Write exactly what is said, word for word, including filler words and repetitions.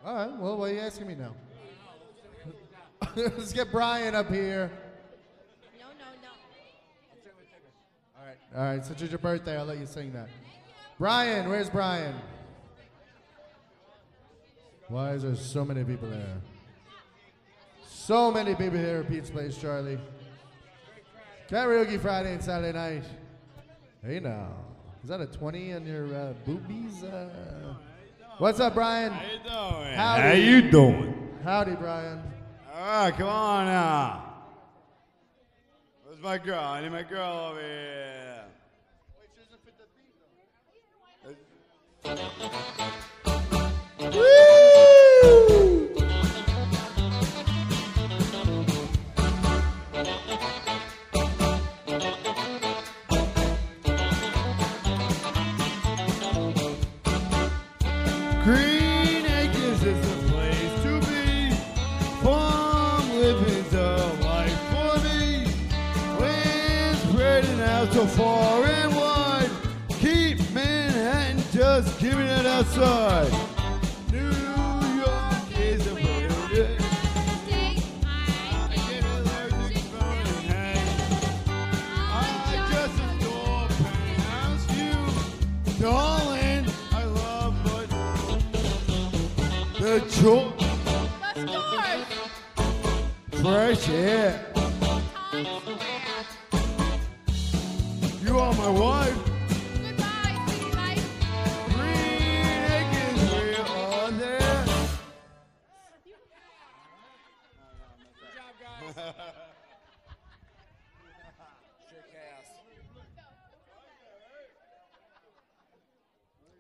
All right, well, why are you asking me now? Let's get Brian up here. No, no, no. All right, all right, since it's your birthday, I'll let you sing that. Brian, where's Brian? Why is there so many people there? So many people here at Pete's Place, Charlie. Karaoke Friday and Saturday night. Hey now. Is that a twenty on your uh, boobies? Uh, what's up, Brian? How you doing? Howdy. How you doing? Howdy, Brian. All right, come on now. Where's my girl? I need my girl over here. Woo! Green Acres is the place to be. Farm living's a life for me. Land spreading out so far and wide. Keep Manhattan just giving it outside. New York is a building. I get allergic from Manhattan. I just adore penthouse view. Darling, I love but the joy. The stores. Fresh air. You are my wife.